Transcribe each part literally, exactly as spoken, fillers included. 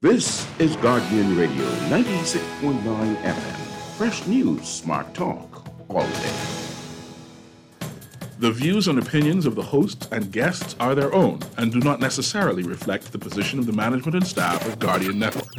This is Guardian Radio ninety-six point nine F M. Fresh news, smart talk, all day. The views and opinions of the hosts and guests are their own and do not necessarily reflect the position of the management and staff of Guardian Network.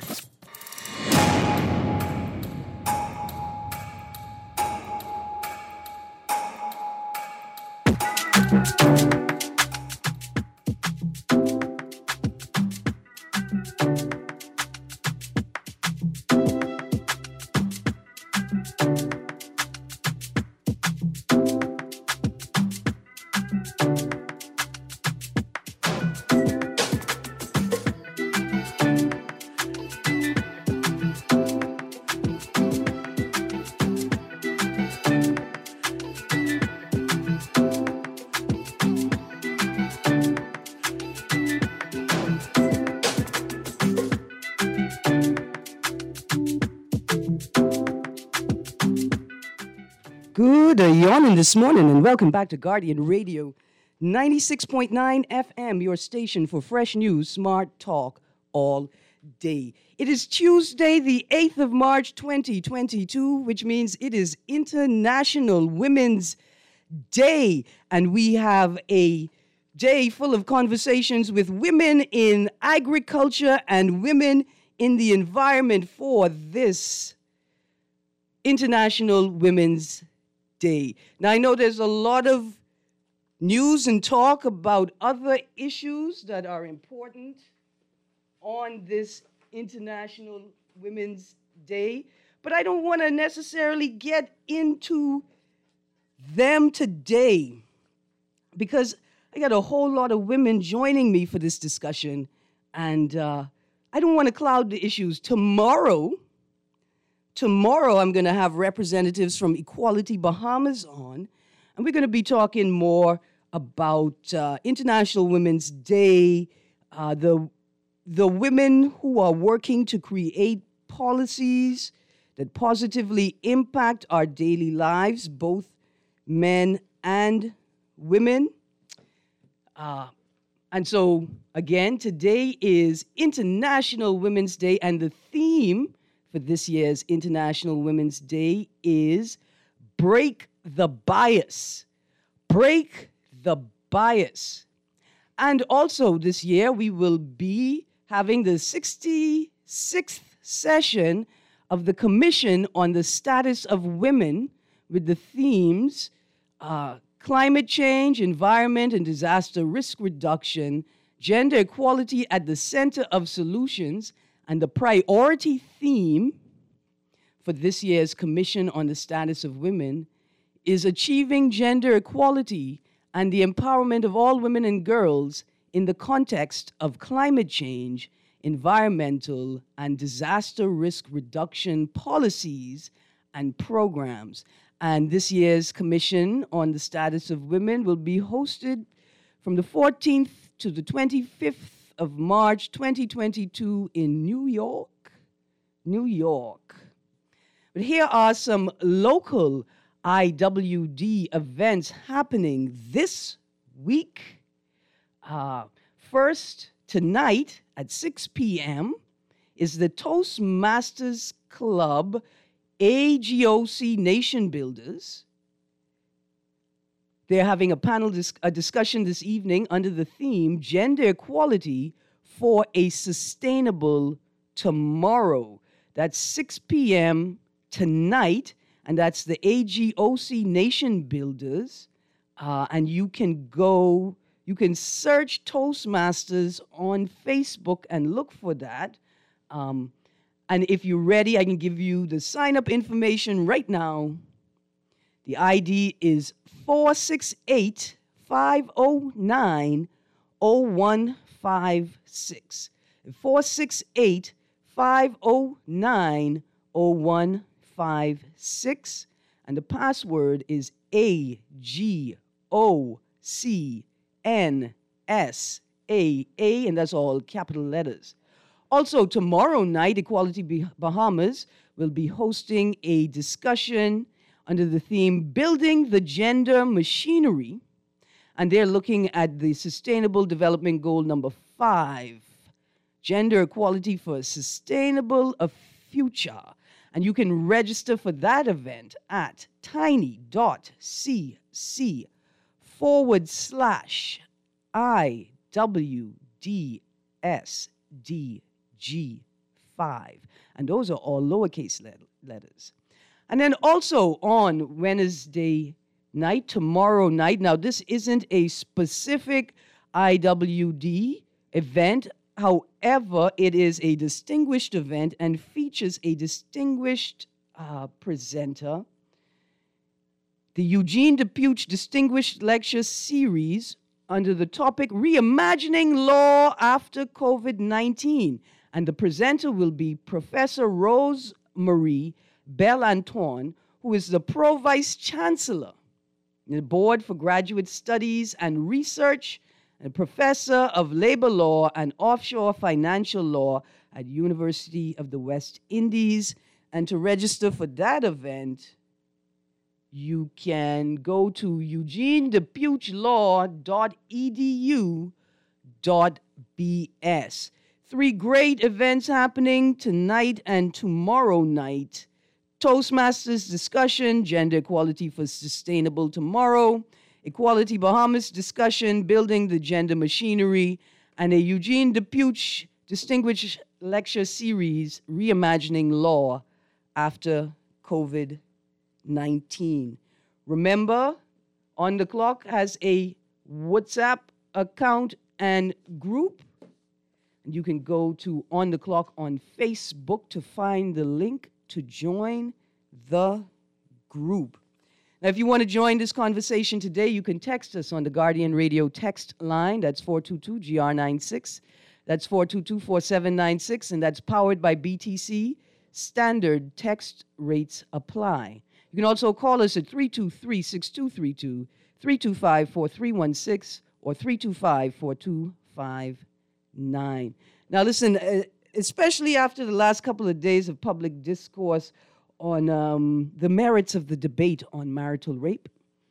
Good yawning this morning, and welcome back to Guardian Radio ninety-six point nine F M, your station for fresh news, smart talk all day. It is Tuesday, the eighth of March, twenty twenty-two, which means it is International Women's Day, and we have a day full of conversations with women in agriculture and women in the environment for this International Women's Day. Day. Now, I know there's a lot of news and talk about other issues that are important on this International Women's Day, but I don't want to necessarily get into them today because I got a whole lot of women joining me for this discussion, and uh, I don't want to cloud the issues. Tomorrow, Tomorrow, I'm going to have representatives from Equality Bahamas on, and we're going to be talking more about uh, International Women's Day, uh, the, the women who are working to create policies that positively impact our daily lives, both men and women. Uh, and so, again, today is International Women's Day, and the theme for this year's International Women's Day is Break the Bias. Break the Bias. And also this year, we will be having the sixty-sixth session of the Commission on the Status of Women with the themes uh, climate change, environment and disaster risk reduction, gender equality at the center of solutions. And the priority theme for this year's Commission on the Status of Women is achieving gender equality and the empowerment of all women and girls in the context of climate change, environmental, and disaster risk reduction policies and programs. And this year's Commission on the Status of Women will be hosted from the fourteenth to the twenty-fifth of March twenty twenty-two in New York, New York. But here are some local I W D events happening this week. Uh, first, tonight at six p.m. is the Toastmasters Club A G O C Nation Builders. They're having a panel, dis- a discussion this evening under the theme, Gender Equality for a Sustainable Tomorrow. That's six p.m. tonight, and that's the A G O C Nation Builders. Uh, and you can go, you can search Toastmasters on Facebook and look for that. Um, and if you're ready, I can give you the sign-up information right now. The I D is four six eight, five oh nine, oh one five six. four six eight, five oh nine, oh one five six. And the password is A G O C N S A A, and that's all capital letters. Also, tomorrow night, Equality Bahamas will be hosting a discussion under the theme Building the Gender Machinery, and they're looking at the Sustainable Development Goal number five, Gender Equality for a Sustainable a Future. And you can register for that event at tiny.cc forward slash IWDSDG5. And those are all lowercase letters. And then also on Wednesday night, tomorrow night, now this isn't a specific I W D event. However, it is a distinguished event and features a distinguished uh, presenter. The Eugene DePuch Distinguished Lecture Series under the topic Reimagining Law After COVID nineteen. And the presenter will be Professor Rose Marie Bell-Antoine, who is the Pro Vice Chancellor in the Board for Graduate Studies and Research, and Professor of Labor Law and Offshore Financial Law at University of the West Indies. And to register for that event, you can go to eugene depuch law dot e d u dot b s. Three great events happening tonight and tomorrow night. Toastmasters discussion, Gender Equality for Sustainable Tomorrow. Equality Bahamas discussion, Building the Gender Machinery. And a Eugene DePuch Distinguished Lecture Series, Reimagining Law After COVID nineteen. Remember, On the Clock has a WhatsApp account and group. You can go to On the Clock on Facebook to find the link to join the group. Now, if you want to join this conversation today, you can text us on the Guardian Radio text line. That's four two two G R ninety-six. That's four two two, four seven nine six, and that's powered by B T C. Standard text rates apply. You can also call us at three two three, six two three two, three two five, four three one six, or three two five, four two five nine. Now, listen, uh, especially after the last couple of days of public discourse on um, the merits of the debate on marital rape,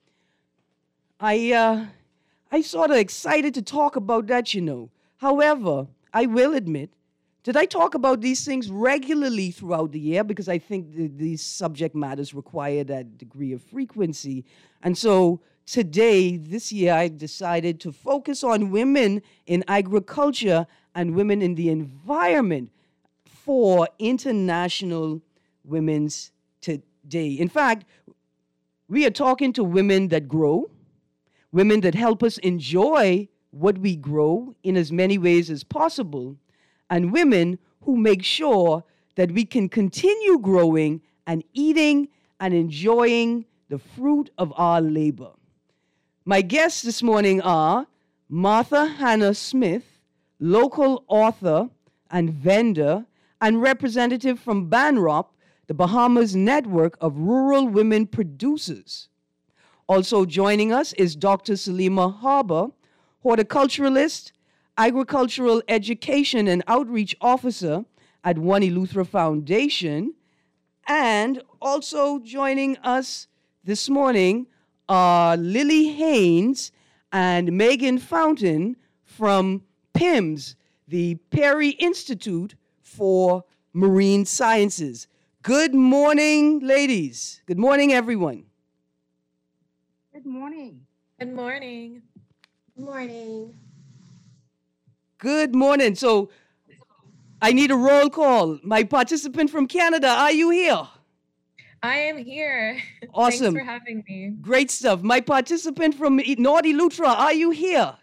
I, uh, I sort of excited to talk about that, you know. However, I will admit, did I talk about these things regularly throughout the year? Because I think the, these subject matters require that degree of frequency. And so today, this year, I decided to focus on women in agriculture and women in the environment for International Women's Day. In fact, we are talking to women that grow, women that help us enjoy what we grow in as many ways as possible, and women who make sure that we can continue growing and eating and enjoying the fruit of our labor. My guests this morning are Martha Hannah Smith, local author and vendor, and representative from BANROP, the Bahamas Network of Rural Women Producers. Also joining us is Doctor Salima Harbour, horticulturalist, agricultural education and outreach officer at One Eleuthera Foundation. And also joining us this morning are Lily Haynes and Megan Fountain from P I M S, the Perry Institute for Marine Sciences. Good morning, ladies. Good morning, everyone. Good morning. Good morning. Good morning. Good morning. So I need a roll call. My participant from Canada, are you here? I am here. Awesome. Thanks for having me. Great stuff. My participant from North Eleuthera, are you here?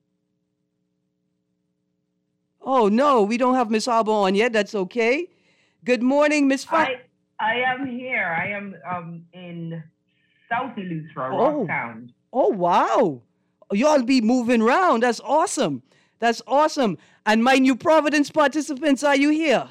Oh, no, we don't have Miss Harbour on yet. That's okay. Good morning, Miss Fa- I, I am here. I am um, in South Eleuthera, Oh. Rocktown. Oh, wow. Y'all be moving around. That's awesome. That's awesome. And my New Providence participants, are you here?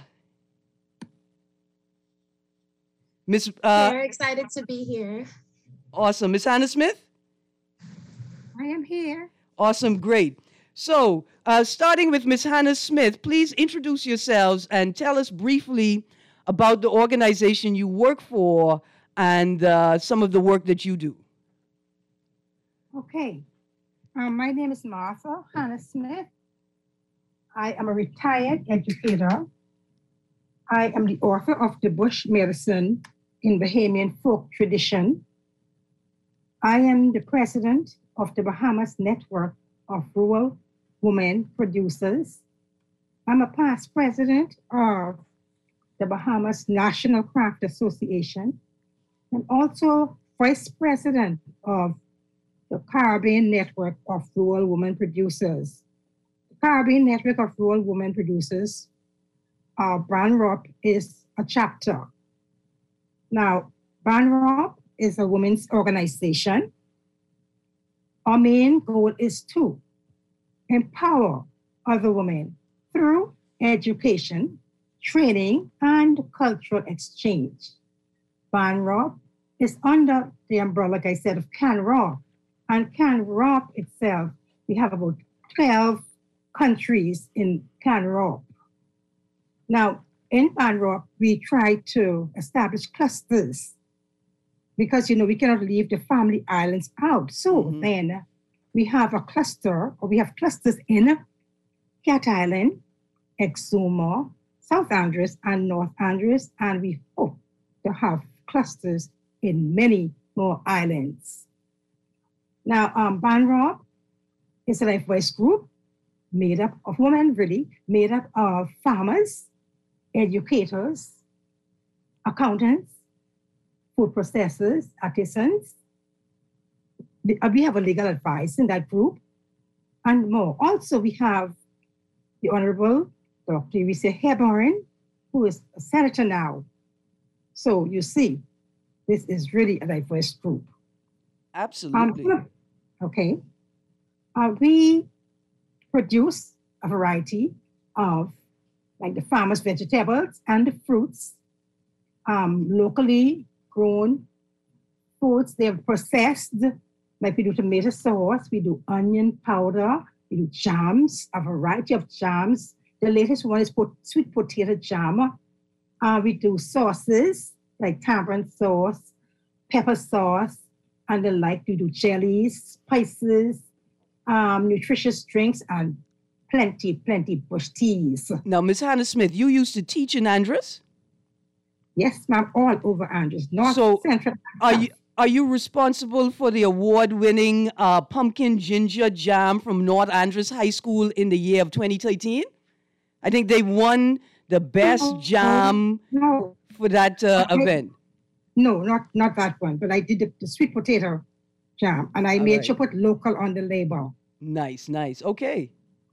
Miss, uh, Very excited to be here. awesome. Miss Hannah Smith? I am here. Awesome, great. So, uh, starting with Miss Hannah Smith, please introduce yourselves and tell us briefly about the organization you work for and uh, some of the work that you do. Okay. Um, my name is Martha Hannah Smith. I am a retired educator. I am the author of The Bush Medicine in Bahamian Folk Tradition. I am the president of the Bahamas Network of Rural Women Producers. I'm a past president of the Bahamas National Craft Association, and also vice president of the Caribbean Network of Rural Women Producers. The Caribbean Network of Rural Women Producers, uh, BANROP, is a chapter. Now, BANROP is a women's organization. Our main goal is to empower other women through education, training, and cultural exchange. BANROP is under the umbrella, like I said, of CANROP. And CANROP itself, we have about twelve countries in CANROP. Now, in BANROP, we try to establish clusters because, you know, we cannot leave the family islands out. So mm-hmm. then we have a cluster, or we have clusters in Cat Island, Exuma, South Andros, and North Andros, and we hope to have clusters in many more islands. Now, um, BANROP is a life voice group made up of women, really, made up of farmers, educators, accountants, food processors, artisans. We have a legal advice in that group and more. Also, we have the Honorable Doctor Risa Hebron, who is a senator now. So you see, this is really a diverse group. Absolutely. Um, okay. Uh, we produce a variety of, like the farmers' vegetables and the fruits, um, locally grown foods. They're processed, like we do tomato sauce, we do onion powder, we do jams, a variety of jams. The latest one is put, sweet potato jam. Uh, we do sauces, like tamarind sauce, pepper sauce, and the like. We do jellies, spices, um, nutritious drinks, and plenty, plenty bush teas. Now, Miz Hannah Smith, you used to teach in Andros? Yes, ma'am, all over Andros, North, so Central. Are you, are you responsible for the award-winning uh, pumpkin ginger jam from North Andros High School in the year of twenty thirteen? I think they won the best no, jam no. for that uh, okay. event. No, not not that one, but I did the, the sweet potato jam, and I All made right. sure put local on the label. Nice, nice. Okay.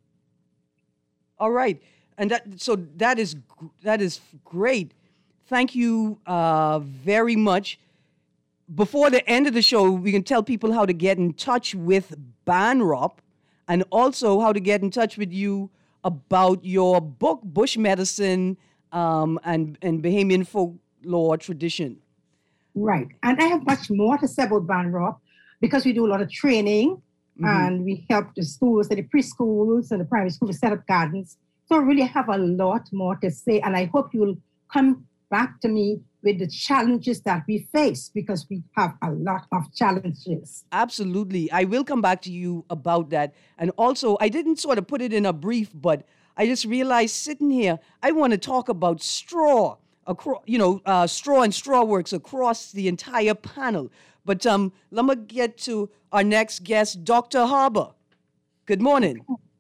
All right, and that so that is that is great. Thank you uh, very much. Before the end of the show, we can tell people how to get in touch with BANROP, and also how to get in touch with you about your book, Bush Medicine um, and and Bahamian Folklore Tradition. Right, and I have much more to say about BANROP because we do a lot of training. Mm-hmm. And we help the schools and the preschools and the primary schools to set up gardens. So I really have a lot more to say. And I hope you will come back to me with the challenges that we face, because we have a lot of challenges. Absolutely. I will come back to you about that. And also, I didn't sort of put it in a brief, but I just realized sitting here, I want to talk about straw, across, you know, uh, straw and straw works across the entire panel. But um, let me get to our next guest, Doctor Harbour. Good morning.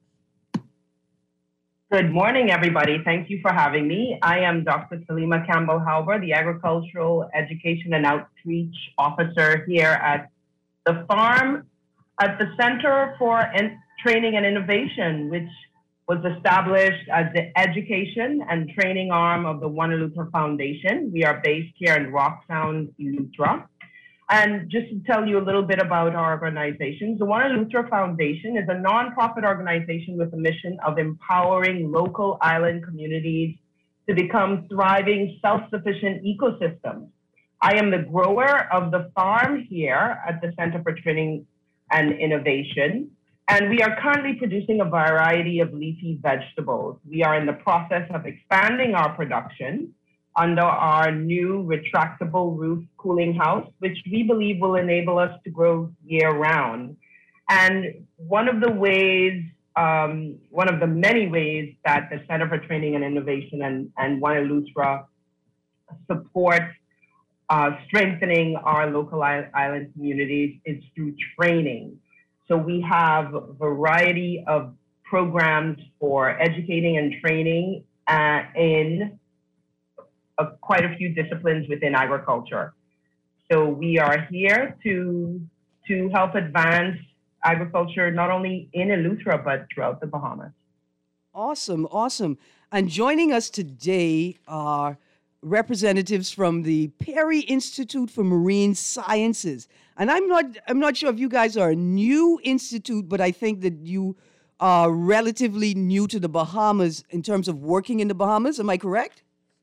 Good morning, everybody. Thank you for having me. I am Doctor Salima Campbell Harbour, the Agricultural Education and Outreach Officer here at the farm at the Center for In- Training and Innovation, which was established as the education and training arm of the Wannalutha Foundation. We are based here in Rock Sound, Eleuthera. And just to tell you a little bit about our organization, the Wannalutha Foundation is a nonprofit organization with a mission of empowering local island communities to become thriving, self-sufficient ecosystems. I am the grower of the farm here at the Center for Training and Innovation, and we are currently producing a variety of leafy vegetables. We are in the process of expanding our production under our new retractable roof cooling house, which we believe will enable us to grow year round. And one of the ways um, one of the many ways that the Center for Training and Innovation and, and One Eleuthera supports uh, strengthening our local island communities is through training. So we have a variety of programs for educating and training uh, in uh, quite a few disciplines within agriculture. So we are here to, to help advance agriculture, not only in Eleuthera, but throughout the Bahamas. Awesome, awesome. And joining us today are representatives from the Perry Institute for Marine Sciences. And I'm not I'm not sure if you guys are a new institute, but I think that you are relatively new to the Bahamas in terms of working in the Bahamas. Am I correct?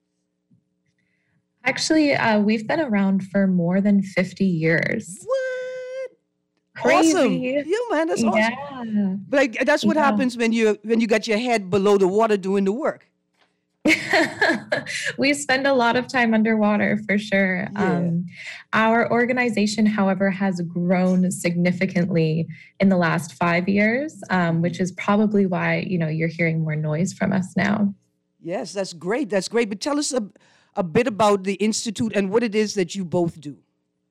Actually, uh, we've been around for more than fifty years. What? Crazy. Awesome. Yeah, man, that's awesome. Yeah. But I, that's what Yeah. happens when you when you got your head below the water doing the work. We spend a lot of time underwater for sure. Yeah. Um, our organization, however, has grown significantly in the last five years, um, which is probably why, you know, you're hearing more noise from us now. Yes, that's great. That's great. But tell us a, a bit about the Institute and what it is that you both do.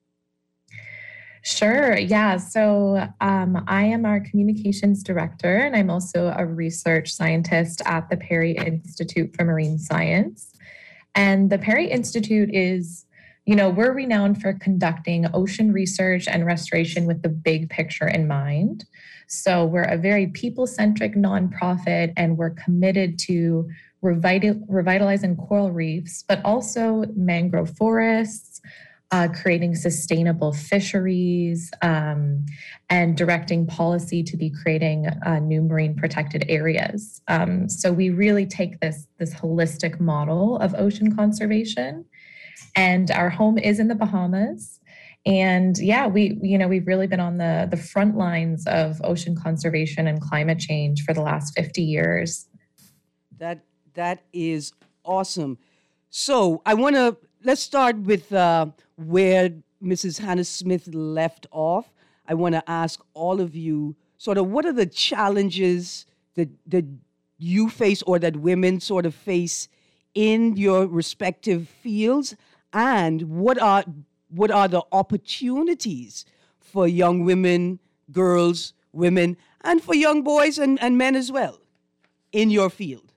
Sure. Yeah. So um, I am our communications director, and I'm also a research scientist at the Perry Institute for Marine Science. And the Perry Institute is, you know, we're renowned for conducting ocean research and restoration with the big picture in mind. So we're a very people-centric nonprofit, and we're committed to revital- revitalizing coral reefs, but also mangrove forests, Uh, creating sustainable fisheries, um, and directing policy to be creating uh, new marine protected areas. Um, so we really take this, this holistic model of ocean conservation. And our home is in the Bahamas. And yeah, we, you know, we've really been on the, the front lines of ocean conservation and climate change for the last fifty years. That that is awesome. So I want to let's start with uh, where Missus Hannah Smith left off. I want to ask all of you sort of what are the challenges that that you face or that women sort of face in your respective fields, and what are what are the opportunities for young women, girls, women, and for young boys and, and men as well in your field?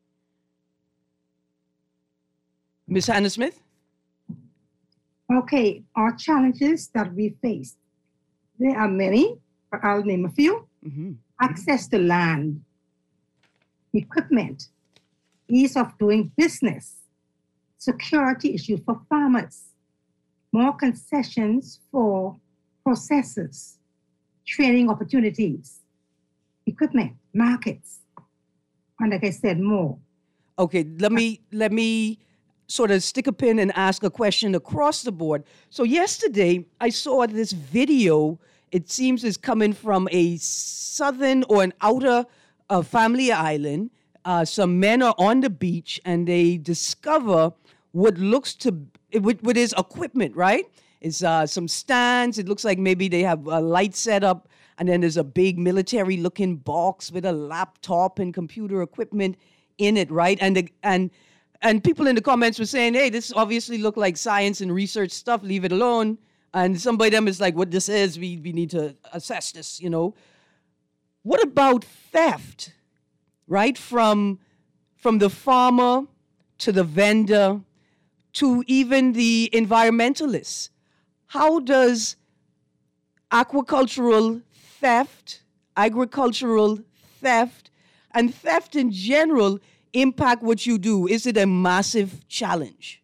Miz Hannah Smith? Okay, our challenges that we face. There are many, but I'll name a few. Mm-hmm. Access to land, equipment, ease of doing business, security issues for farmers, more concessions for processors, training opportunities, equipment, markets, and like I said, more. Okay, let me let me sort of stick a pin and ask a question across the board. So yesterday, I saw this video. It seems is coming from a southern or an outer uh, family island. Uh, some men are on the beach and they discover what looks to, what, what is equipment, right? It's uh, some stands. It looks like maybe they have a light set up, and then there's a big military-looking box with a laptop and computer equipment in it, right? And the, and And people in the comments were saying, hey, this obviously look like science and research stuff, leave it alone. And somebody of them is like, what this is, we, we need to assess this, you know. What about theft, right? From, from the farmer to the vendor to even the environmentalists. How does aquacultural theft, agricultural theft, and theft in general impact what you do? Is it a massive challenge?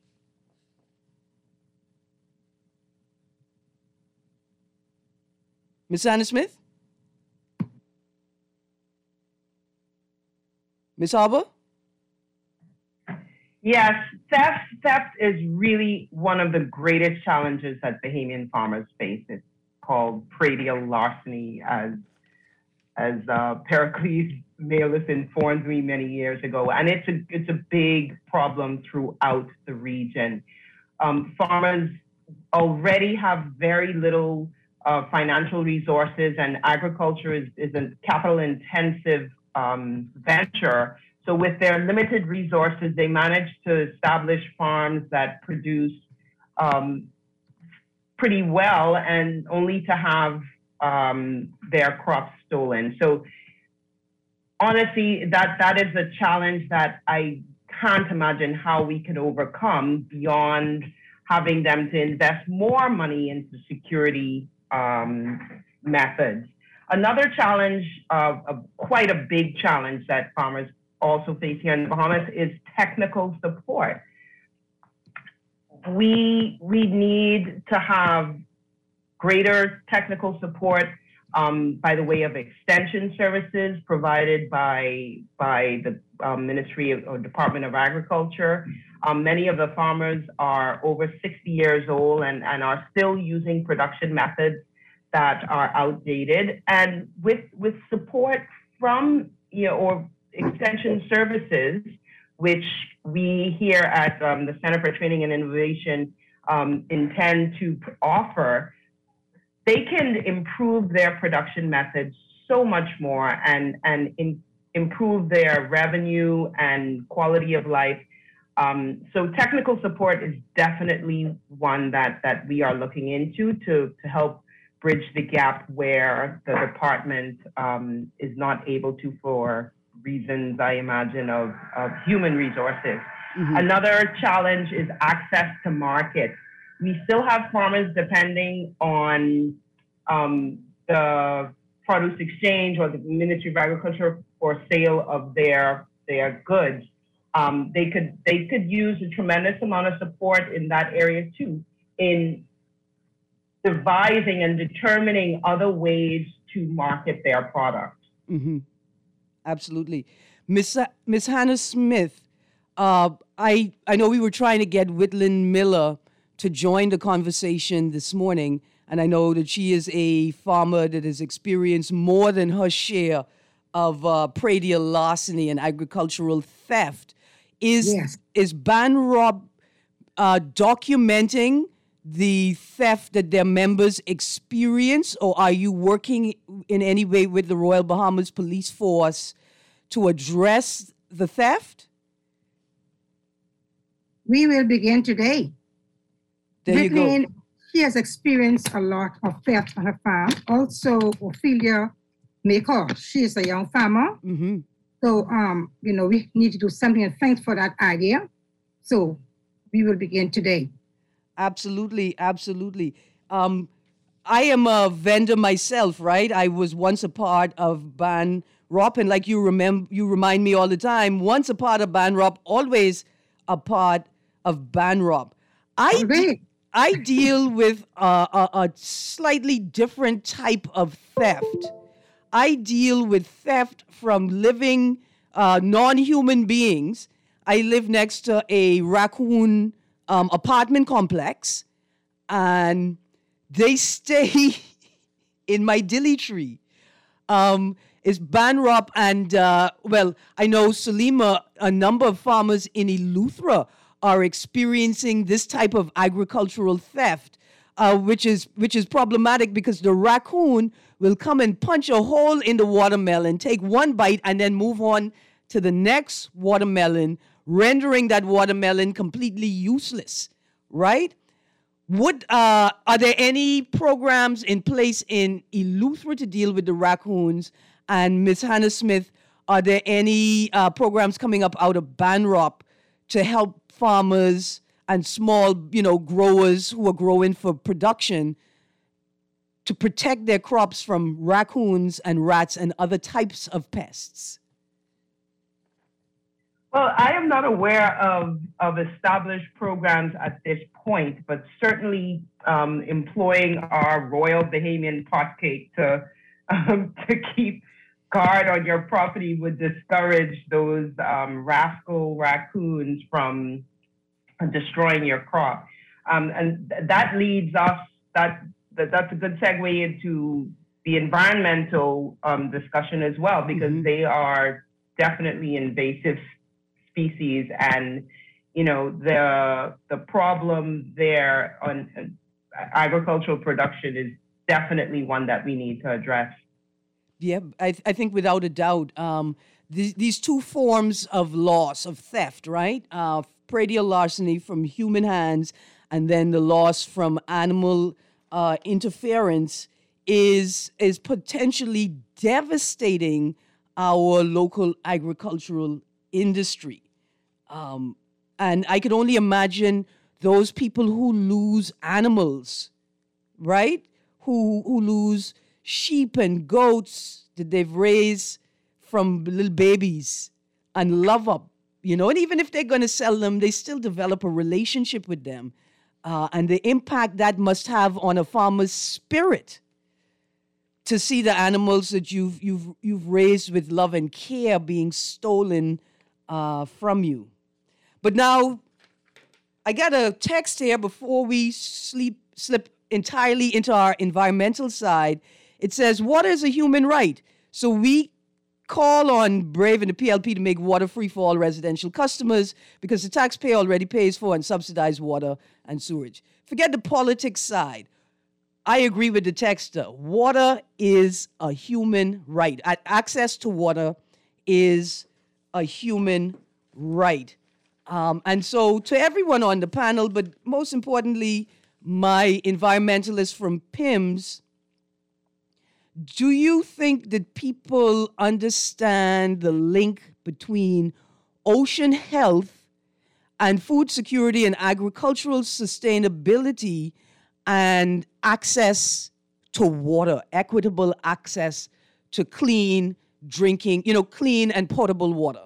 Miz Hannah Smith? Miz Harbour? Yes, theft theft is really one of the greatest challenges that Bahamian farmers face. It's called predial larceny, as as uh, Pericles Malus informed me many years ago, and it's a it's a big problem throughout the region. Um, farmers already have very little uh, financial resources, and agriculture is, is a capital intensive um, venture. So with their limited resources, they managed to establish farms that produce um, pretty well, and only to have um, their crops stolen. So honestly, that, that is a challenge that I can't imagine how we can overcome beyond having them to invest more money into security um, methods. Another challenge, uh, uh, quite a big challenge that farmers also face here in the Bahamas, is technical support. We, we need to have greater technical support um, by the way of extension services provided by, by the um, Ministry of, or Department of Agriculture. Um, many of the farmers are over sixty years old and, and are still using production methods that are outdated. And with, with support from, you know, or extension services, which we here at um, the Center for Training and Innovation um, intend to offer, they can improve their production methods so much more and, and in, improve their revenue and quality of life. Um, so technical support is definitely one that, that we are looking into to, to help bridge the gap where the department um, is not able to, for reasons, I imagine, of, of human resources. Mm-hmm. Another challenge is access to markets. We still have farmers depending on um, the produce exchange or the Ministry of Agriculture for sale of their, their goods. Um, they could they could use a tremendous amount of support in that area too, in devising and determining other ways to market their product. Mm-hmm. Absolutely. Miss Miss Hannah Smith, uh, I, I know we were trying to get Whitland Miller to join the conversation this morning, and I know that she is a farmer that has experienced more than her share of uh, predial larceny and agricultural theft. Is, yes. is BANROP uh, documenting the theft that their members experience, or are you working in any way with the Royal Bahamas Police Force to address the theft? We will begin today. There you go. She has experienced a lot of theft on her farm. Also, Ophelia Maker, she is a young farmer. Mm-hmm. So, um, you know, we need to do something, and thanks for that idea. So we will begin today. Absolutely, absolutely. Um, I am a vendor myself, right? I was once a part of BANROP, and like you remember, you remind me all the time, once a part of BANROP, always a part of BANROP. I, de- I deal with uh, a, a slightly different type of theft. I deal with theft from living uh, non-human beings. I live next to a raccoon um, apartment complex, and they stay in my dilly tree. Um, it's BANROP, and uh, well, I know Salima, a number of farmers in Eleuthera are experiencing this type of agricultural theft, uh, which is which is problematic because the raccoon will come and punch a hole in the watermelon, take one bite, and then move on to the next watermelon, rendering that watermelon completely useless, right? Would uh, are there any programs in place in Eleuthera to deal with the raccoons? And Miz Hannah Smith, are there any uh, programs coming up out of BANROP to help farmers and small, you know, growers who are growing for production to protect their crops from raccoons and rats and other types of pests? Well, I am not aware of, of established programs at this point, but certainly um, employing our Royal Bahamian potcake to, um, to keep guard on your property would discourage those um, rascal raccoons from destroying your crop. Um, and th- that leads us, that, that that's a good segue into the environmental um, discussion as well, because mm-hmm. they are definitely invasive species, and you know the the problem there on uh, agricultural production is definitely one that we need to address. Yeah, I, th- I think without a doubt, um, th- these two forms of loss, of theft, right? Uh, predial larceny from human hands, and then the loss from animal uh, interference is is potentially devastating our local agricultural industry. Um, and I can only imagine those people who lose animals, right? Who who lose sheep and goats that they've raised from little babies and love up, you know. And even if they're going to sell them, they still develop a relationship with them, uh, and the impact that must have on a farmer's spirit to see the animals that you've you've you've raised with love and care being stolen uh, from you. But now, I got a text here before we sleep, slip entirely into our environmental side. It says, water is a human right. So we call on Brave and the P L P to make water free for all residential customers because the taxpayer already pays for and subsidizes water and sewage. Forget the politics side. I agree with the texter. Water is a human right. Access to water is a human right. Um, and so to everyone on the panel, but most importantly, my environmentalist from P I M S, do you think that people understand the link between ocean health and food security and agricultural sustainability and access to water, equitable access to clean drinking, you know, clean and potable water?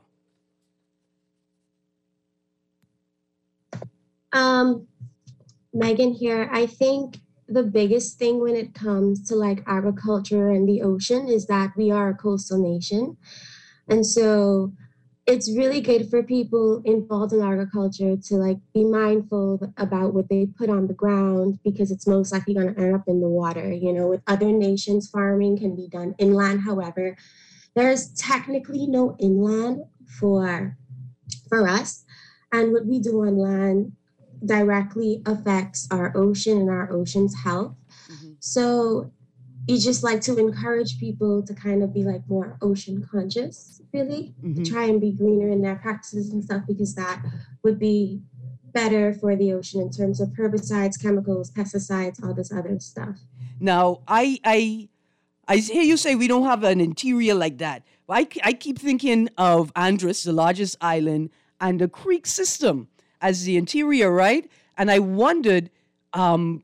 Um, Megan here. I think the biggest thing when it comes to like agriculture and the ocean is that we are a coastal nation. And so it's really good for people involved in agriculture to like be mindful about what they put on the ground because it's most likely going to end up in the water. You know, with other nations, farming can be done inland. However, there's technically no inland for, for us. And what we do on land directly affects our ocean and our ocean's health. Mm-hmm. So you just like to encourage people to kind of be like more ocean conscious, really, mm-hmm. to try and be greener in their practices and stuff, because that would be better for the ocean in terms of herbicides, chemicals, pesticides, all this other stuff. Now, I I I hear you say we don't have an interior like that. I, I keep thinking of Andros, the largest island, and the creek system as the interior, right? And I wondered um,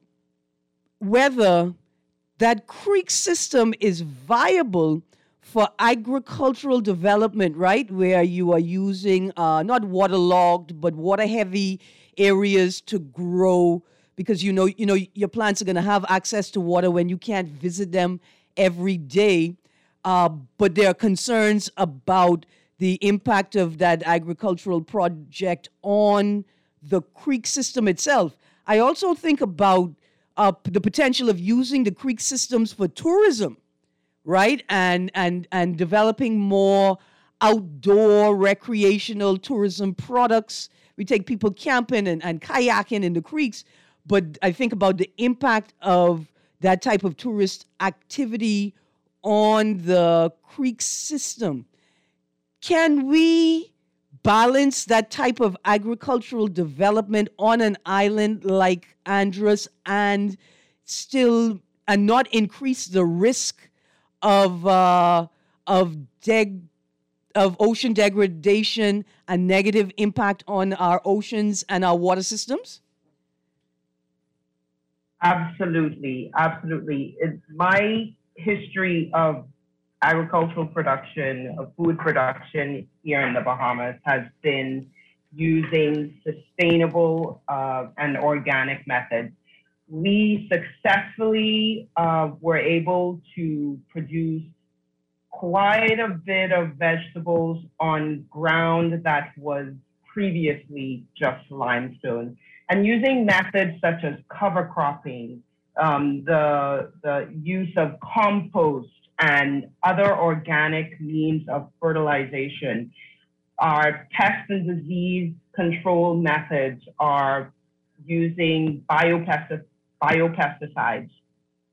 whether that creek system is viable for agricultural development, right? Where you are using uh, not waterlogged, but water-heavy areas to grow, because you know, you know, your plants are going to have access to water when you can't visit them every day. Uh, but there are concerns about the impact of that agricultural project on the creek system itself. I also think about uh, the potential of using the creek systems for tourism, right? And and and developing more outdoor recreational tourism products. We take people camping and, and kayaking in the creeks, but I think about the impact of that type of tourist activity on the creek system. Can we balance that type of agricultural development on an island like Andros and still and not increase the risk of uh, of deg of ocean degradation and negative impact on our oceans and our water systems? Absolutely, absolutely. It's my history of agricultural production, of food production here in the Bahamas has been using sustainable uh, and organic methods. We successfully uh, were able to produce quite a bit of vegetables on ground that was previously just limestone. And using methods such as cover cropping, um, the, the use of compost, and other organic means of fertilization. Our pest and disease control methods are using biopestic, biopesticides.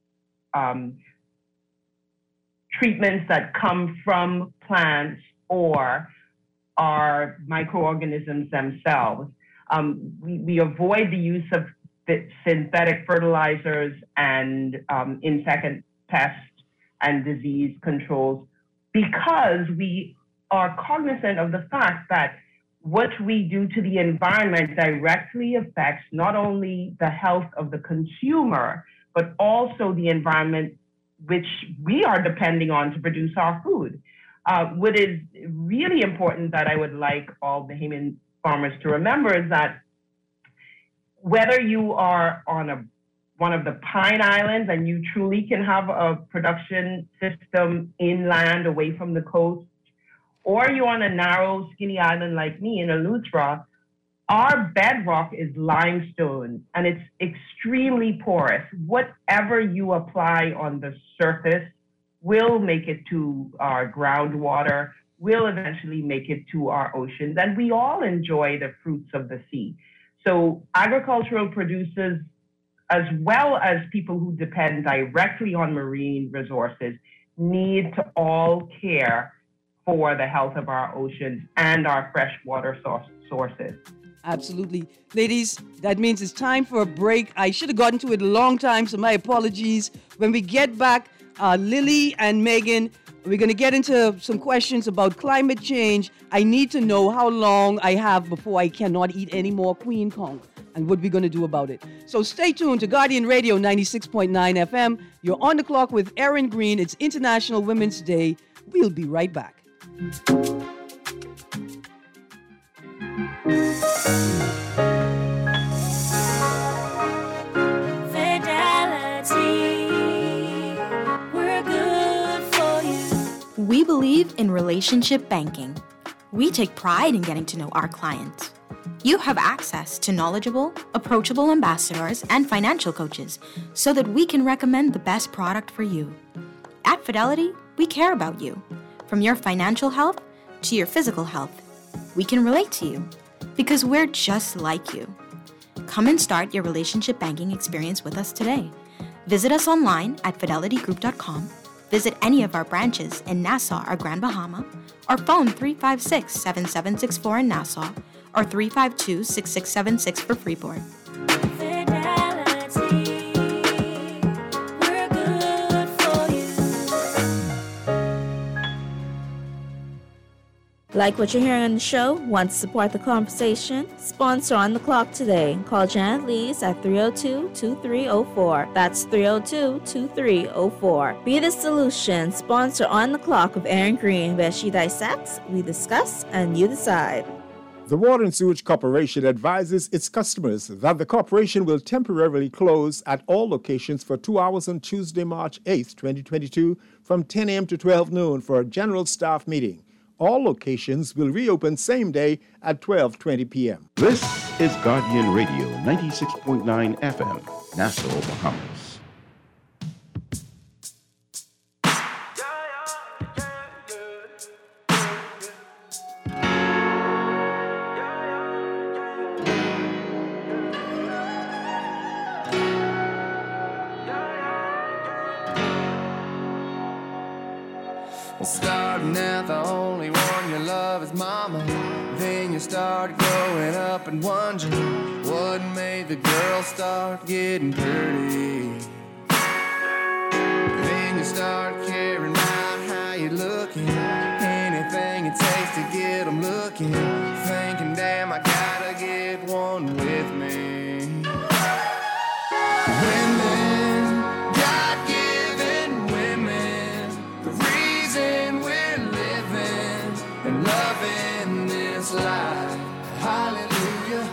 um, treatments that come from plants or are microorganisms themselves. Um, we, we avoid the use of synthetic fertilizers and um, insect pest and disease controls because we are cognizant of the fact that what we do to the environment directly affects not only the health of the consumer, but also the environment which we are depending on to produce our food. Uh, what is really important that I would like all Bahamian farmers to remember is that whether you are on a one of the Pine Islands and you truly can have a production system inland away from the coast, or you're on a narrow, skinny island like me in Eleuthera, our bedrock is limestone and it's extremely porous. Whatever you apply on the surface will make it to our groundwater, will eventually make it to our oceans, and we all enjoy the fruits of the sea. So agricultural producers, as well as people who depend directly on marine resources, need to all care for the health of our oceans and our freshwater source, sources. Absolutely. Ladies, that means it's time for a break. I should have gotten to it a long time, so my apologies. When we get back, uh, Lily and Megan, we're going to get into some questions about climate change. I need to know how long I have before I cannot eat any more Queen Kong and what we're going to do about it. So stay tuned to Guardian Radio ninety-six point nine F M. You're on the clock with Erin Green. It's International Women's Day. We'll be right back. We believe in relationship banking. We take pride in getting to know our clients. You have access to knowledgeable, approachable ambassadors and financial coaches so that we can recommend the best product for you. At Fidelity, we care about you. From your financial health to your physical health, we can relate to you because we're just like you. Come and start your relationship banking experience with us today. Visit us online at fidelity group dot com. Visit any of our branches in Nassau or Grand Bahama, or phone three five six, seven seven six four in Nassau, or three five two, six six seven six for Freeport. Fidelity, we're good for you. Like what you're hearing on the show? Want to support the conversation? Sponsor On the Clock today. Call Janet Lees at three oh two, two three oh four. That's three oh two, two three oh four. Be the solution. Sponsor On the Clock with Erin Green, where she dissects, we discuss, and you decide. The Water and Sewage Corporation advises its customers that the corporation will temporarily close at all locations for two hours on Tuesday, March eighth, twenty twenty-two, from ten a.m. to twelve noon for a general staff meeting. All locations will reopen same day at twelve twenty p.m. This is Guardian Radio ninety-six point nine F M, Nassau, Bahamas. Starting out, the only one you love is mama. Then you start growing up and wondering what made the girl start getting pretty. Then you start caring about how you're looking, anything it takes to get them looking, thinking, damn, I gotta get one with me. Women, God-given women, the reason we're living and loving this life. Hallelujah.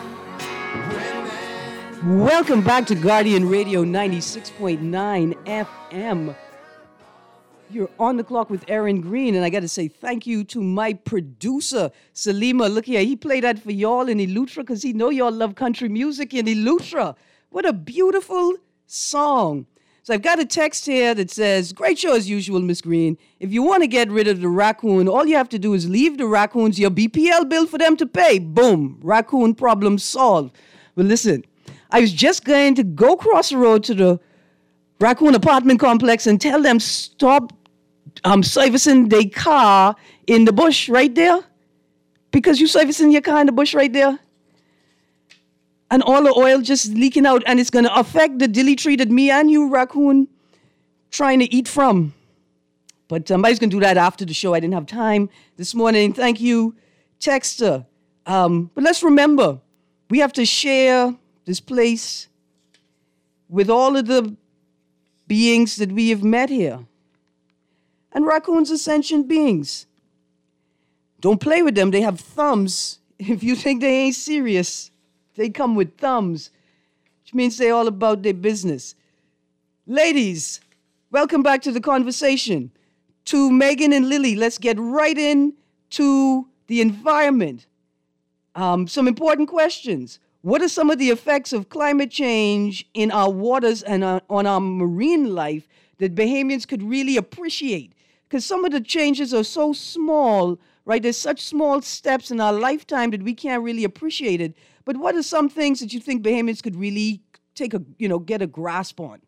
Women. Welcome back to Guardian Radio ninety-six point nine F M. You're on the clock with Erin Green, and I got to say thank you to my producer, Salima. Look here, he played that for y'all in Eleuthera because he know y'all love country music in Eleuthera. What a beautiful song. So I've got a text here that says, great show as usual, Miss Green. If you want to get rid of the raccoon, all you have to do is leave the raccoons your B P L bill for them to pay. Boom, raccoon problem solved. Well, listen, I was just going to go across the road to the Raccoon apartment complex and tell them stop um, servicing their car in the bush right there? Because you servicing your car in the bush right there? And all the oil just leaking out, and it's going to affect the dilly tree that me and you, Raccoon, trying to eat from. But somebody's going to do that after the show. I didn't have time this morning. Thank you, Texter. Um, but let's remember, we have to share this place with all of the beings that we have met here. And raccoons are sentient beings. Don't play with them. They have thumbs. If you think they ain't serious, they come with thumbs, which means they're all about their business. Ladies, welcome back to the conversation. To Megan and Lily, let's get right in to the environment. Um, some important questions. What are some of the effects of climate change in our waters and uh, on our marine life that Bahamians could really appreciate? Because some of the changes are so small, right? There's such small steps in our lifetime that we can't really appreciate it. But what are some things that you think Bahamians could really take a, you know, get a grasp on?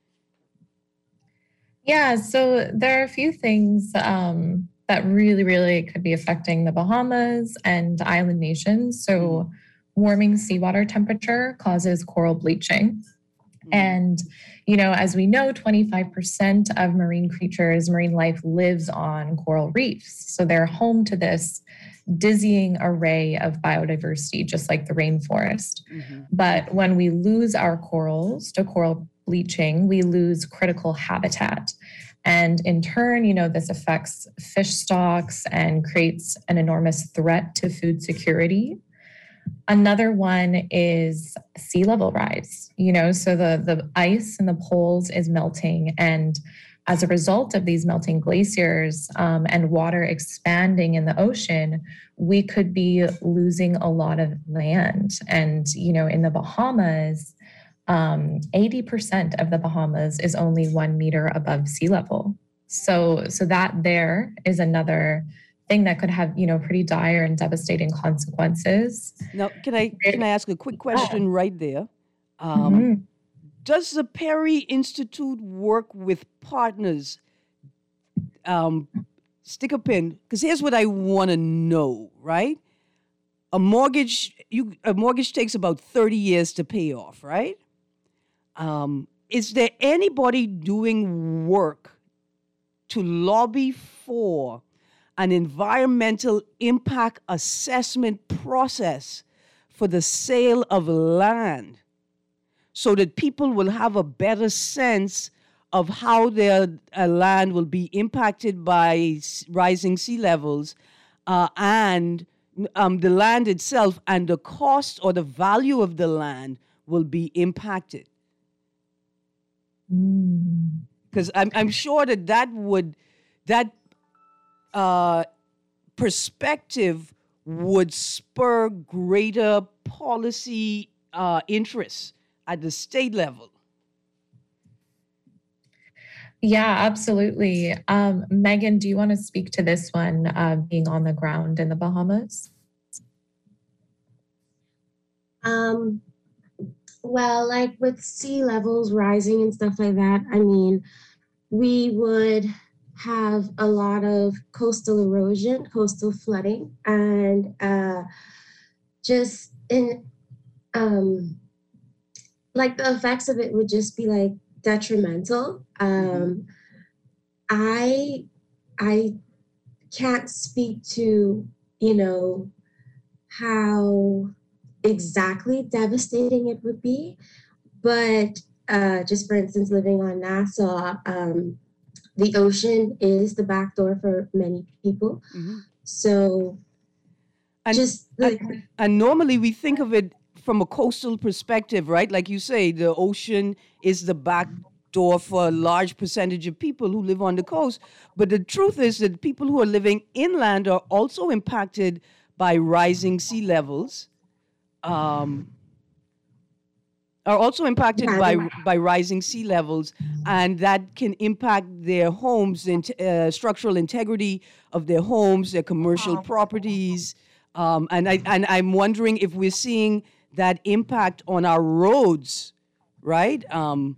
Yeah, so there are a few things um, that really, really could be affecting the Bahamas and island nations. So warming seawater temperature causes coral bleaching. And, you know, as we know, twenty-five percent of marine creatures, marine life lives on coral reefs. So they're home to this dizzying array of biodiversity, just like the rainforest. Mm-hmm. But when we lose our corals to coral bleaching, we lose critical habitat. And in turn, you know, this affects fish stocks and creates an enormous threat to food security. Another one is sea level rise, you know, so the, the ice in the poles is melting. And as a result of these melting glaciers um, and water expanding in the ocean, we could be losing a lot of land. And, you know, in the Bahamas, um, eighty percent of the Bahamas is only one meter above sea level. So, so that there is another thing that could have, you know, pretty dire and devastating consequences. Now, can I can I ask a quick question right there? Um, mm-hmm. Does the Perry Institute work with partners? Um, stick a pin, because here's what I want to know, right? A mortgage, you a mortgage takes about thirty years to pay off, right? Um, is there anybody doing work to lobby for an environmental impact assessment process for the sale of land so that people will have a better sense of how their uh, land will be impacted by s- rising sea levels uh, and um, the land itself and the cost or the value of the land will be impacted? Because I'm, I'm sure that that would, that uh, perspective would spur greater policy uh, interests at the state level. Yeah, absolutely. Um, Megan, do you want to speak to this one, uh, being on the ground in the Bahamas? Um, well, like with sea levels rising and stuff like that, I mean, we would have a lot of coastal erosion, coastal flooding, and uh, just in, um, like the effects of it would just be like detrimental. Um, I, I can't speak to, you know, how exactly devastating it would be, but uh, just for instance, living on Nassau, um, the ocean is the back door for many people. Mm-hmm. So and, just like, and, and normally we think of it from a coastal perspective, right? Like you say, the ocean is the back door for a large percentage of people who live on the coast. But the truth is that people who are living inland are also impacted by rising sea levels, um, are also impacted yeah. by by rising sea levels, and that can impact their homes, and uh, structural integrity of their homes, their commercial properties. Um, and, I, and I'm wondering if we're seeing that impact on our roads, right? Um,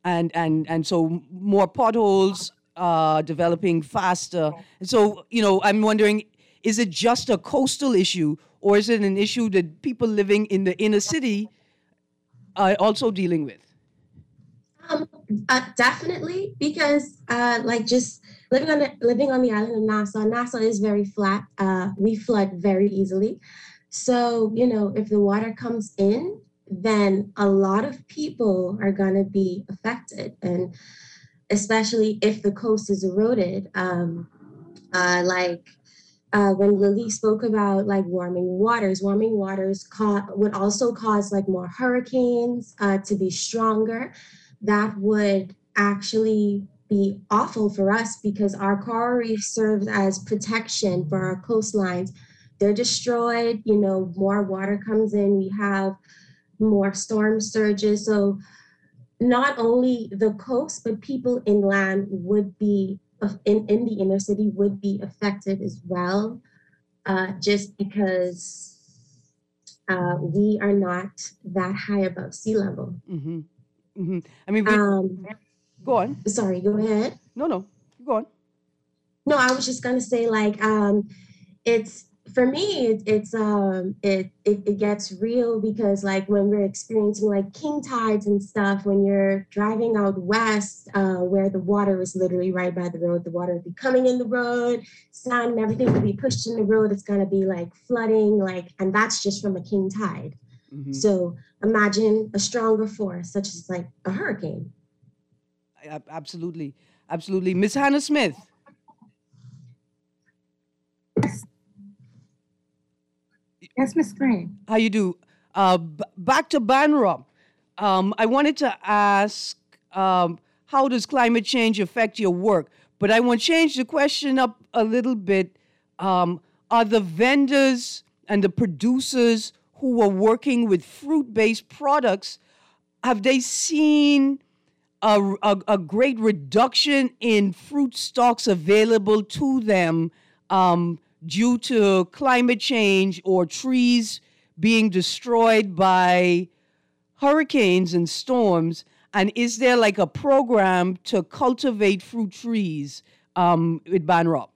and and and so more potholes uh, developing faster. And so, you know, I'm wondering, is it just a coastal issue, or is it an issue that people living in the inner city are also dealing with? Um, uh, definitely, because uh, like just living on the living on the island of Nassau, Nassau is very flat. Uh, we flood very easily. So, you know, if the water comes in, then a lot of people are going to be affected. And especially if the coast is eroded, um, uh, like uh, when Lily spoke about like warming waters, warming waters ca- would also cause like more hurricanes uh, to be stronger. That would actually be awful for us because our coral reef serves as protection for our coastlines. They're destroyed, you know, more water comes in, we have more storm surges. So not only the coast, but people inland would be, in, in the inner city would be affected as well, uh, just because uh, we are not that high above sea level. Mm-hmm. Mm-hmm. I mean, we, um, go on. Sorry, go ahead. No, no, go on. No, I was just gonna say, like, um, it's for me, it, it's um, it, it it gets real because, like, when we're experiencing like king tides and stuff, when you're driving out west, uh, where the water is literally right by the road, the water will be coming in the road, sand and everything will be pushed in the road. It's gonna be like flooding, like, and that's just from a king tide. Mm-hmm. So imagine a stronger force, such as like a hurricane. Absolutely, absolutely, Miss Hannah Smith. Yes, Miss Green. How you do? Uh, b- back to Banrup. Um, I wanted to ask, um, how does climate change affect your work? But I want to change the question up a little bit. Um, are the vendors and the producers who are working with fruit-based products, have they seen a, a, a great reduction in fruit stocks available to them um, due to climate change or trees being destroyed by hurricanes and storms? And is there like a program to cultivate fruit trees um, with Banrup?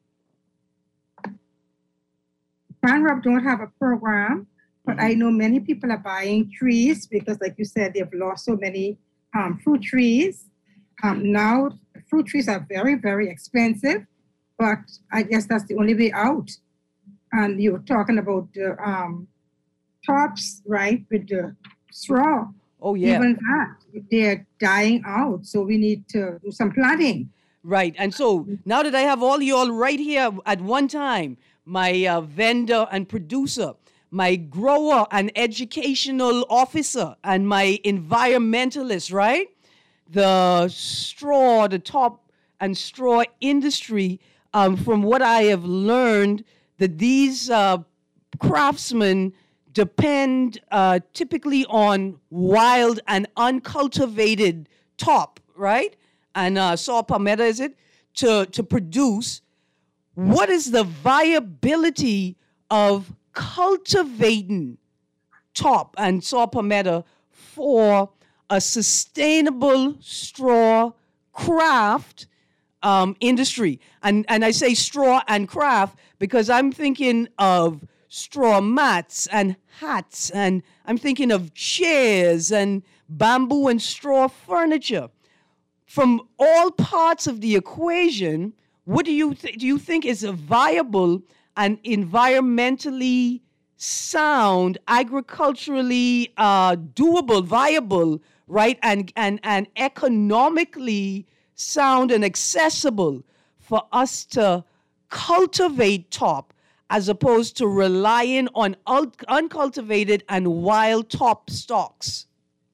Banrup don't have a program, but I know many people are buying trees because, like you said, they've lost so many um, fruit trees. Um, now, fruit trees are very, very expensive, but I guess that's the only way out. And you were talking about the um, tops, right, with the straw. Oh, yeah. Even that, they're dying out. So we need to do some planting. Right. And so now that I have all you all right here at one time, my uh, vendor and producer, my grower and educational officer, and my environmentalist, right? The straw, the top and straw industry, um, from what I have learned, that these uh, craftsmen depend uh, typically on wild and uncultivated top, right? And uh, saw palmetto, is it, to, to produce. What is the viability of cultivating top and saw palmetto for a sustainable straw craft um, industry? And, and I say straw and craft because I'm thinking of straw mats and hats, and I'm thinking of chairs and bamboo and straw furniture. From all parts of the equation, what do you th- do you think is a viable and environmentally sound, agriculturally uh, doable, viable, right, and, and, and economically sound and accessible for us to cultivate top as opposed to relying on un- uncultivated and wild top stocks?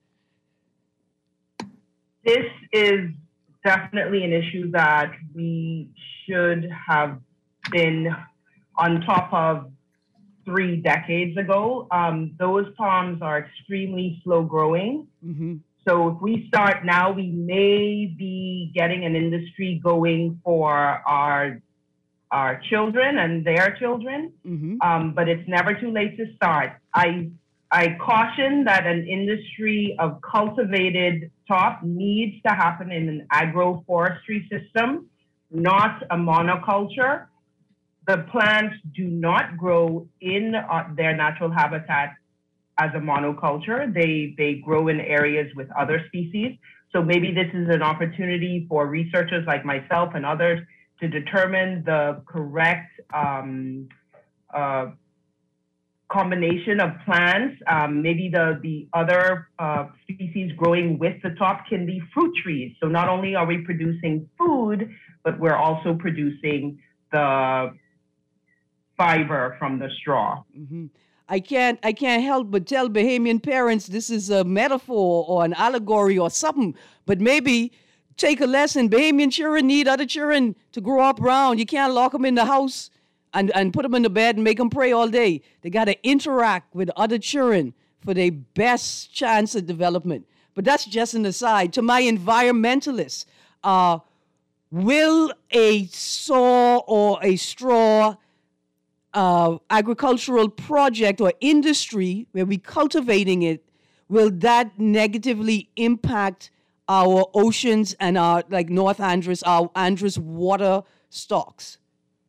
This is definitely an issue that we should have been on top of three decades ago. Um, those palms are extremely slow growing. Mm-hmm. So if we start now, we may be getting an industry going for our our children and their children, mm-hmm. um, but it's never too late to start. I I caution that an industry of cultivated top needs to happen in an agroforestry system, not a monoculture. The plants do not grow in uh, their natural habitat as a monoculture. They, they grow in areas with other species. So maybe this is an opportunity for researchers like myself and others to determine the correct um, uh, combination of plants. Um, maybe the, the other uh, species growing with the top can be fruit trees. So not only are we producing food, but we're also producing the fiber from the straw. Mm-hmm. I can't I can't help but tell Bahamian parents this is a metaphor or an allegory or something, but maybe take a lesson. Bahamian children need other children to grow up around. You can't lock them in the house and, and put them in the bed and make them pray all day. They got to interact with other children for their best chance of development. But that's just an aside. To my environmentalists, uh, will a saw or a straw Uh, agricultural project or industry where we cultivating it, will that negatively impact our oceans and our, like North Andros, our Andros water stocks?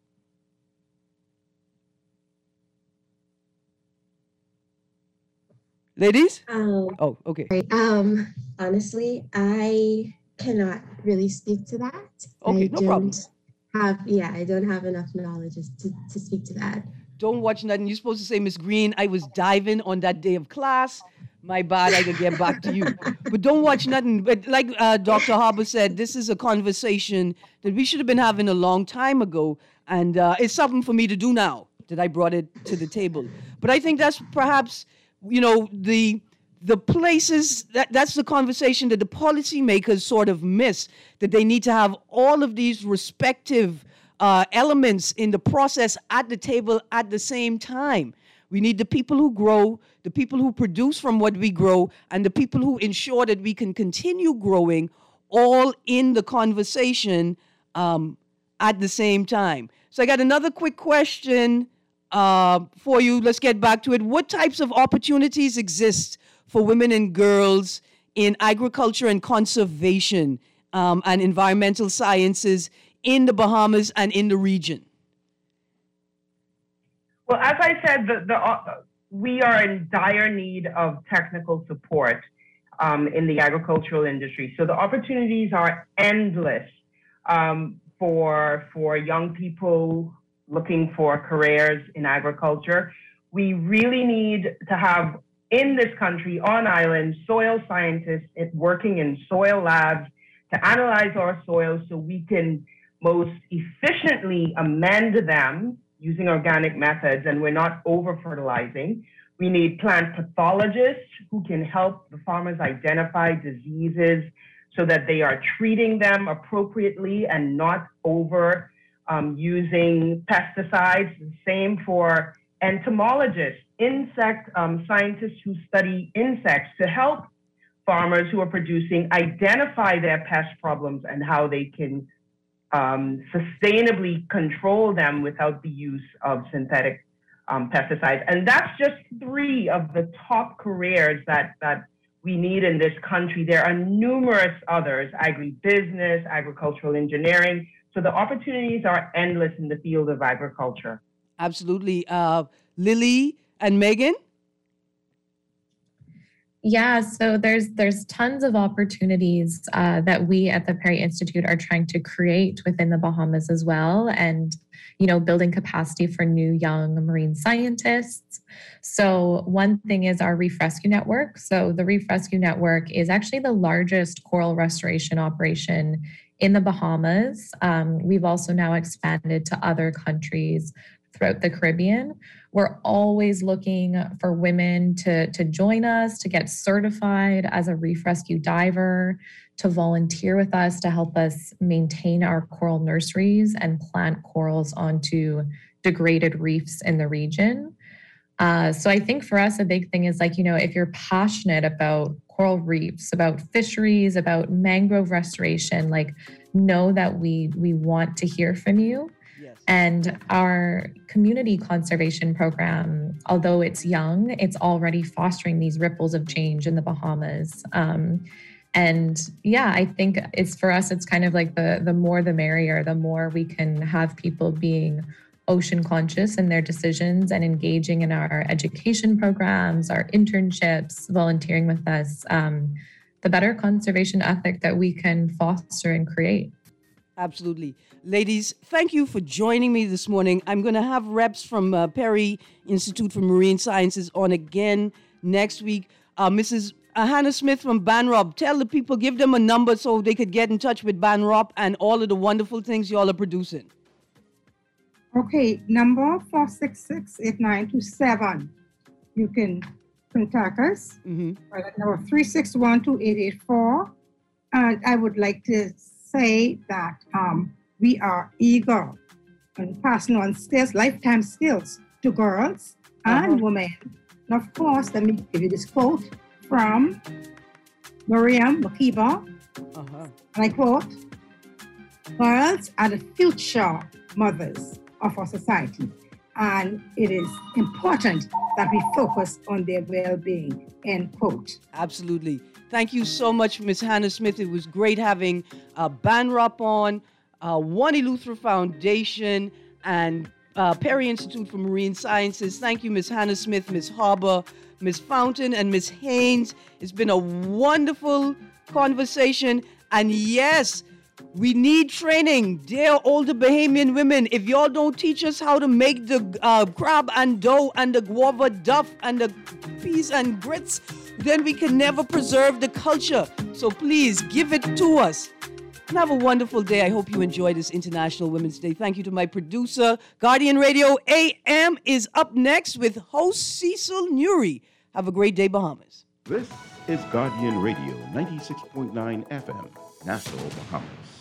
Ladies? Um, oh, okay. Um, honestly, I cannot really speak to that. Okay, I no don't problem. Have, yeah, I don't have enough knowledge to, to speak to that. Don't watch nothing. You're supposed to say, Miss Green, I was diving on that day of class. My bad, I could get back to you. But don't watch nothing. But like uh, Doctor Harbour said, this is a conversation that we should have been having a long time ago. And uh, it's something for me to do now that I brought it to the table. But I think that's perhaps, you know, the the places, that, that's the conversation that the policymakers sort of miss, that they need to have all of these respective uh, elements in the process at the table at the same time. We need the people who grow, the people who produce from what we grow, and the people who ensure that we can continue growing all in the conversation um, at the same time. So I got another quick question uh, for you. Let's get back to it. What types of opportunities exist for women and girls in agriculture and conservation um, and environmental sciences in the Bahamas and in the region? Well, as I said, the, the, uh, we are in dire need of technical support um, in the agricultural industry. So the opportunities are endless um, for, for young people looking for careers in agriculture. We really need to have in this country, on island, soil scientists working in soil labs to analyze our soils so we can most efficiently amend them using organic methods, and we're not over-fertilizing. We need plant pathologists who can help the farmers identify diseases so that they are treating them appropriately and not over um, using pesticides. The same for entomologists, insect um, scientists who study insects to help farmers who are producing identify their pest problems and how they can um, sustainably control them without the use of synthetic um, pesticides. And that's just three of the top careers that, that we need in this country. There are numerous others, agribusiness, agricultural engineering. So the opportunities are endless in the field of agriculture. Absolutely. Uh, Lily and Megan? Yeah, so there's there's tons of opportunities uh, that we at the Perry Institute are trying to create within the Bahamas as well, and you know, building capacity for new young marine scientists. So one thing is our Reef Rescue Network. So the Reef Rescue Network is actually the largest coral restoration operation in the Bahamas. Um, we've also now expanded to other countries throughout the Caribbean. We're always looking for women to, to join us, to get certified as a reef rescue diver, to volunteer with us, to help us maintain our coral nurseries and plant corals onto degraded reefs in the region. Uh, so I think for us, a big thing is like, you know, if you're passionate about coral reefs, about fisheries, about mangrove restoration, like know that we we want to hear from you. Yes. And our community conservation program, although it's young, it's already fostering these ripples of change in the Bahamas. Um, and yeah, I think it's for us, it's kind of like the, the more the merrier, the more we can have people being ocean conscious in their decisions and engaging in our education programs, our internships, volunteering with us, um, the better conservation ethic that we can foster and create. Absolutely. Ladies, thank you for joining me this morning. I'm going to have reps from uh, Perry Institute for Marine Sciences on again next week. Uh, Missus Hannah Smith from Banrop, tell the people, give them a number so they could get in touch with Banrop and all of the wonderful things y'all are producing. Okay, number four six six, eight nine two seven. You can contact us. Mm-hmm. Right at number three six one, two eight eight four. And I would like to say that um, we are eager and passing on skills, lifetime skills to girls and uh-huh. women. And of course, let me give you this quote from Miriam Makeba. Uh-huh. And I quote, girls are the future mothers of our society. And it is important that we focus on their well-being, end quote. Absolutely. Thank you so much, Miz Hannah Smith. It was great having uh, Banrop on, uh, One Eleuthera Foundation, and uh, Perry Institute for Marine Sciences. Thank you, Miz Hannah Smith, Miz Harbour, Miz Fountain, and Miz Haynes. It's been a wonderful conversation. And yes, we need training. Dear older Bahamian women, if y'all don't teach us how to make the uh, crab and dough and the guava duff and the peas and grits, then we can never preserve the culture. So please give it to us. And have a wonderful day. I hope you enjoy this International Women's Day. Thank you to my producer. Guardian Radio A M is up next with host Cecil Nuri. Have a great day, Bahamas. This is Guardian Radio ninety-six point nine F M, Nassau, Bahamas.